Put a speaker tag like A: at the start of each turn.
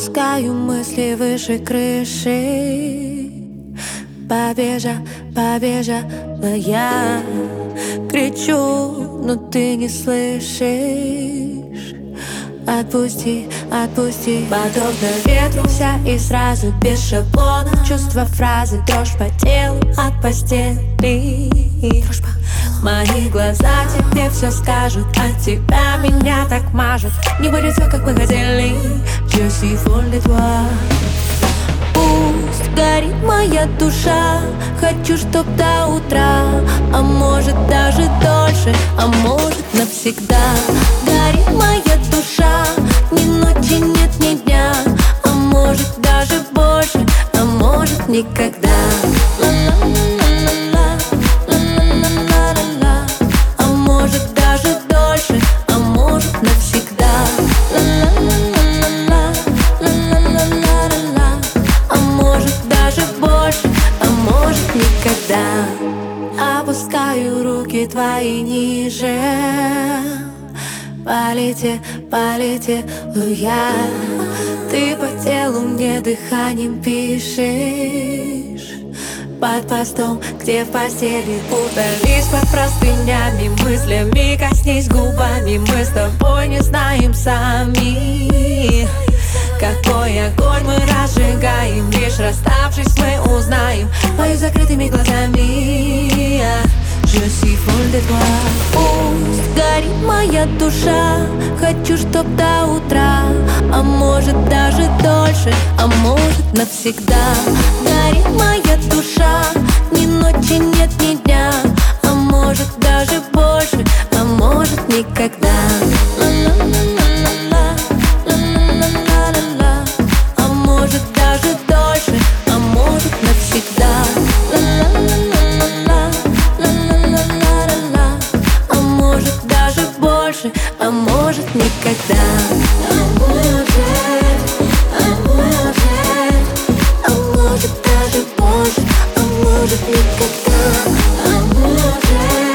A: Опускаю мысли выше крыши. Побежала я. Кричу, но ты не слышишь. Отпусти, подобно ветру вся и сразу, без шаблона. Чувства, фразы, дрожь по телу от постели. Мои глаза тебе все скажут, от тебя меня так мажут. Не будет все, как мы хотели. Je suis folle de toi. Пусть горит моя душа, хочу, чтоб до утра, а может даже дольше, а может навсегда. Горит моя душа, ни ночи нет, ни дня, а может даже больше, а может никогда. А может даже дольше, а может навсегда. А может даже больше, а может никогда. Опускаю руки твои ниже. Полетела я. Ты по телу мне дыханием пишешь. Под постом, где в постели. Удались под простынями, мыслями коснись губами. Мы с тобой не знаем сами, какой огонь мы разжигаем. Лишь расставшись мы узнаем. Пою закрытыми глазами. Je suis folle de toi. Пусть горит моя душа, хочу, чтоб до утра, а может даже дольше, а может навсегда. Горит моя душа, ни ночи нет, ни дня, а может даже больше, а может никогда. А может даже дольше, а может навсегда. А может даже больше, а может никогда. А может даже больше, а может никогда.